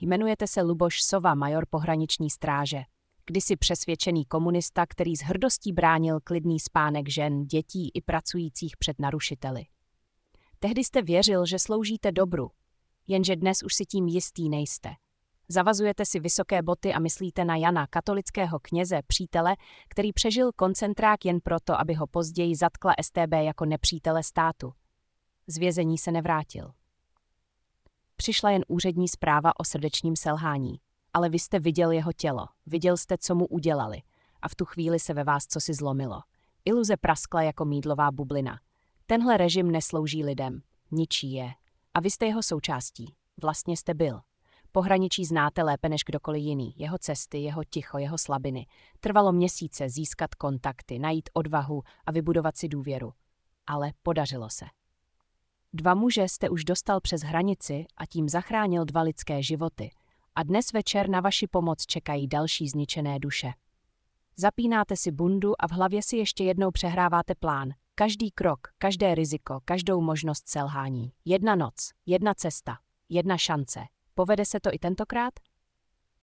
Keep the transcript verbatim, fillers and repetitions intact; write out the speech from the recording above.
Jmenujete se Luboš Sova, major pohraniční stráže. Kdysi přesvědčený komunista, který s hrdostí bránil klidný spánek žen, dětí i pracujících před narušiteli. Tehdy jste věřil, že sloužíte dobru, jenže dnes už si tím jistý nejste. Zavazujete si vysoké boty a myslíte na Jana, katolického kněze, přítele, který přežil koncentrák jen proto, aby ho později zatkla S T B jako nepřítele státu. Z vězení se nevrátil. Přišla jen úřední zpráva o srdečním selhání, ale vy jste viděl jeho tělo, viděl jste, co mu udělali, a v tu chvíli se ve vás cosi zlomilo. Iluze praskla jako mýdlová bublina. Tenhle režim neslouží lidem, ničí je. A vy jste jeho součástí. Vlastně jste byl. Pohraničí znáte lépe než kdokoliv jiný, jeho cesty, jeho ticho, jeho slabiny. Trvalo měsíce získat kontakty, najít odvahu a vybudovat si důvěru. Ale podařilo se. Dva muže jste už dostal přes hranici a tím zachránil dva lidské životy. A dnes večer na vaši pomoc čekají další zničené duše. Zapínáte si bundu a v hlavě si ještě jednou přehráváte plán. Každý krok, každé riziko, každou možnost selhání. Jedna noc, jedna cesta, jedna šance. Povede se to i tentokrát?